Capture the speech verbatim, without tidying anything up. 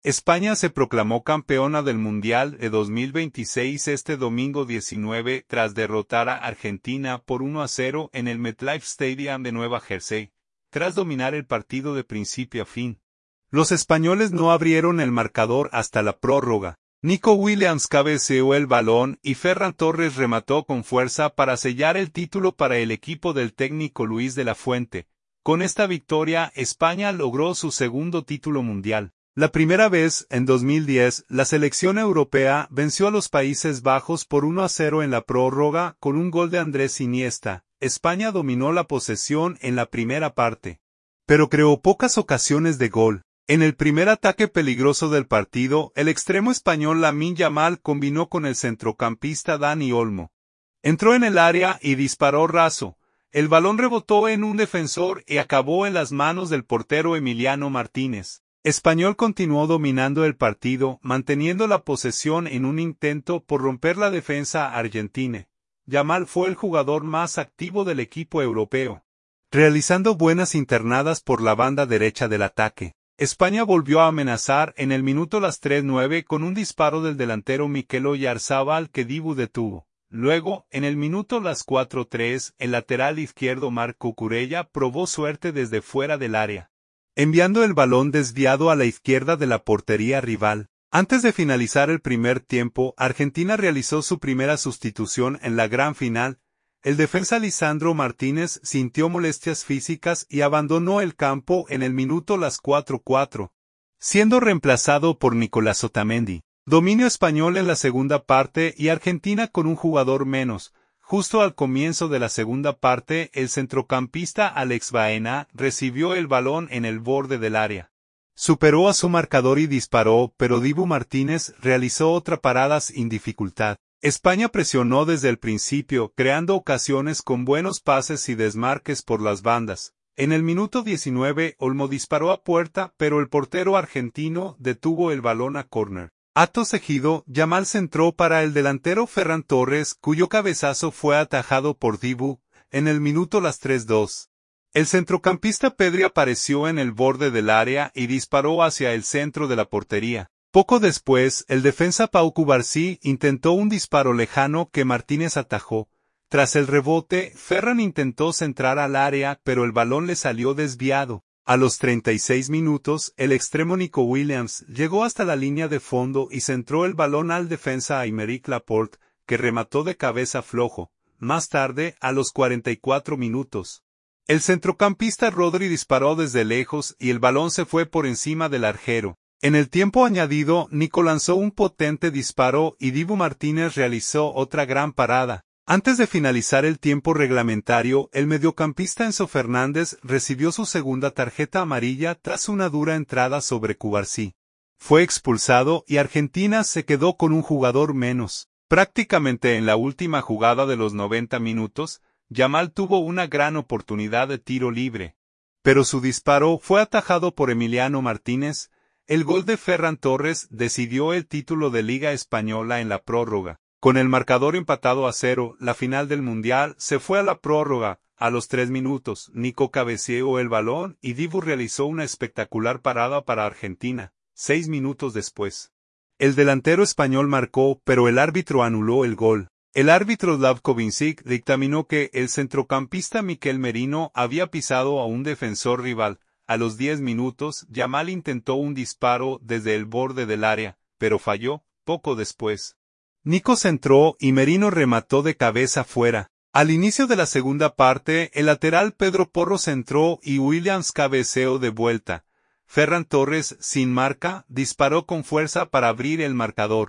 España se proclamó campeona del Mundial de dos mil veintiséis este domingo diecinueve tras derrotar a Argentina por uno a cero en el MetLife Stadium de Nueva Jersey, tras dominar el partido de principio a fin. Los españoles no abrieron el marcador hasta la prórroga. Nico Williams cabeceó el balón y Ferran Torres remató con fuerza para sellar el título para el equipo del técnico Luis de la Fuente. Con esta victoria, España logró su segundo título mundial. La primera vez, en dos mil diez, la selección europea venció a los Países Bajos por uno a cero en la prórroga con un gol de Andrés Iniesta. España dominó la posesión en la primera parte, pero creó pocas ocasiones de gol. En el primer ataque peligroso del partido, el extremo español Lamine Yamal combinó con el centrocampista Dani Olmo. Entró en el área y disparó raso. El balón rebotó en un defensor y acabó en las manos del portero Emiliano Martínez. Español continuó dominando el partido, manteniendo la posesión en un intento por romper la defensa argentina. Yamal fue el jugador más activo del equipo europeo, realizando buenas internadas por la banda derecha del ataque. España volvió a amenazar en el minuto las tres nueve con un disparo del delantero Mikel Oyarzabal que Dibu detuvo. Luego, en el minuto las cuatro tres, el lateral izquierdo Marc Cucurella probó suerte desde fuera del área, enviando el balón desviado a la izquierda de la portería rival. Antes de finalizar el primer tiempo, Argentina realizó su primera sustitución en la gran final. El defensa Lisandro Martínez sintió molestias físicas y abandonó el campo en el minuto las cuatro cuatro, siendo reemplazado por Nicolás Otamendi. Dominio español en la segunda parte y Argentina con un jugador menos. Justo al comienzo de la segunda parte, el centrocampista Alex Baena recibió el balón en el borde del área. Superó a su marcador y disparó, pero Dibu Martínez realizó otra parada sin dificultad. España presionó desde el principio, creando ocasiones con buenos pases y desmarques por las bandas. En el minuto diecinueve, Olmo disparó a puerta, pero el portero argentino detuvo el balón a córner. Acto seguido, Yamal centró para el delantero Ferran Torres, cuyo cabezazo fue atajado por Dibu, en el minuto las tres dos. El centrocampista Pedri apareció en el borde del área y disparó hacia el centro de la portería. Poco después, el defensa Pau Cubarsí intentó un disparo lejano que Martínez atajó. Tras el rebote, Ferran intentó centrar al área, pero el balón le salió desviado. A los treinta y seis minutos, el extremo Nico Williams llegó hasta la línea de fondo y centró el balón al defensa Aymeric Laporte, que remató de cabeza flojo. Más tarde, a los cuarenta y cuatro minutos, el centrocampista Rodri disparó desde lejos y el balón se fue por encima del arquero. En el tiempo añadido, Nico lanzó un potente disparo y Dibu Martínez realizó otra gran parada. Antes de finalizar el tiempo reglamentario, el mediocampista Enzo Fernández recibió su segunda tarjeta amarilla tras una dura entrada sobre Cubarsí. Fue expulsado y Argentina se quedó con un jugador menos. Prácticamente en la última jugada de los noventa minutos, Yamal tuvo una gran oportunidad de tiro libre, pero su disparo fue atajado por Emiliano Martínez. El gol de Ferran Torres decidió el título de Liga Española en la prórroga. Con el marcador empatado a cero, la final del Mundial se fue a la prórroga. A los tres minutos, Nico cabeceó el balón y Dibu realizó una espectacular parada para Argentina. Seis minutos después, el delantero español marcó, pero el árbitro anuló el gol. El árbitro Slavko Vincic dictaminó que el centrocampista Mikel Merino había pisado a un defensor rival. A los diez minutos, Yamal intentó un disparo desde el borde del área, pero falló. Poco después, Nico centró y Merino remató de cabeza fuera. Al inicio de la segunda parte, el lateral Pedro Porro centró y Williams cabeceó de vuelta. Ferran Torres, sin marca, disparó con fuerza para abrir el marcador.